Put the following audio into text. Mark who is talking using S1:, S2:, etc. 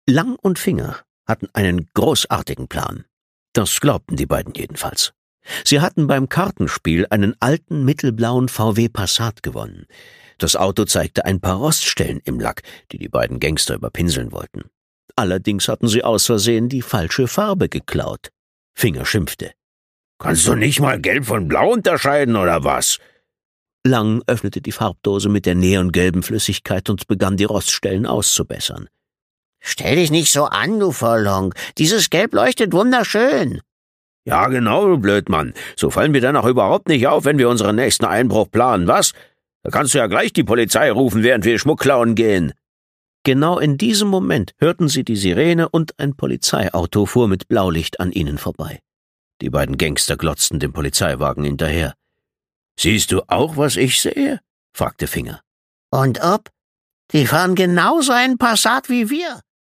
S1: Lang und Finger hatten einen großartigen Plan. Das glaubten die beiden jedenfalls. Sie hatten beim Kartenspiel einen alten mittelblauen VW Passat gewonnen. Das Auto zeigte ein paar Roststellen im Lack, die die beiden Gangster überpinseln wollten. Allerdings hatten sie aus Versehen die falsche Farbe geklaut. Finger schimpfte. »Kannst du nicht mal Gelb von Blau unterscheiden, oder was?« Lang öffnete die Farbdose mit der neongelben Flüssigkeit und begann die Roststellen auszubessern.
S2: »Stell dich nicht so an, du Vollhonk. Dieses Gelb leuchtet wunderschön.«
S1: »Ja, genau, du Blödmann. So fallen wir dann auch überhaupt nicht auf, wenn wir unseren nächsten Einbruch planen, was? Da kannst du ja gleich die Polizei rufen, während wir Schmuck klauen gehen.« Genau in diesem Moment hörten sie die Sirene und ein Polizeiauto fuhr mit Blaulicht an ihnen vorbei. Die beiden Gangster glotzten dem Polizeiwagen hinterher. »Siehst du auch, was ich sehe?« fragte Finger.
S2: »Und ob? Die fahren genauso einen Passat wie wir.«